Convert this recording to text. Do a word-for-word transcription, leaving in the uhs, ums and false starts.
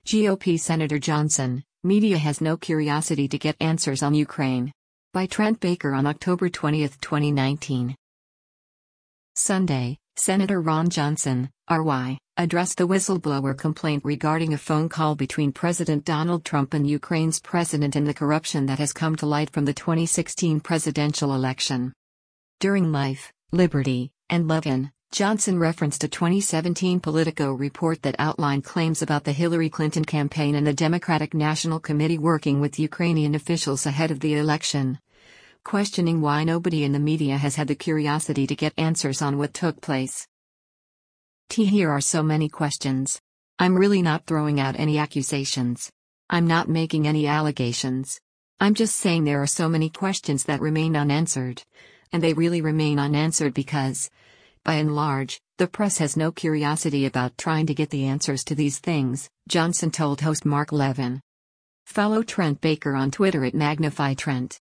G O P Senator Johnson, media has no curiosity to get answers on Ukraine. By Trent Baker on October twentieth, twenty nineteen. Sunday, Senator Ron Johnson, R Y, addressed the whistleblower complaint regarding a phone call between President Donald Trump and Ukraine's president and the corruption that has come to light from the twenty sixteen presidential election. During Life, Liberty, and Levin, Johnson referenced a twenty seventeen Politico report that outlined claims about the Hillary Clinton campaign and the Democratic National Committee working with Ukrainian officials ahead of the election, questioning why nobody in the media has had the curiosity to get answers on what took place. T Here are so many questions. I'm really not throwing out any accusations. I'm not making any allegations. I'm just saying there are so many questions that remain unanswered. And they really remain unanswered because, by and large, the press has no curiosity about trying to get the answers to these things, Johnson told host Mark Levin. Follow Trent Baker on Twitter at Magnify Trent.